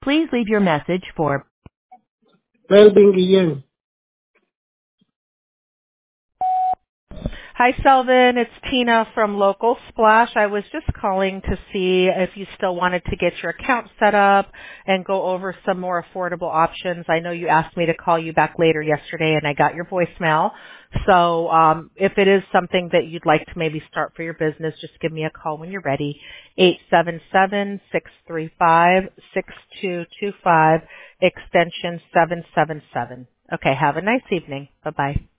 Please leave your message for Melvin Guillén. Hi, Selvin. It's Tina from Local Splash. I was just calling to see if you still wanted to get your account set up and go over some more affordable options. I know you asked me to call you back later yesterday, and I got your voicemail. So if it is something that you'd like to maybe start for your business, just give me a call when you're ready. 877-635-6225, extension 777. Okay, have a nice evening. Bye-bye.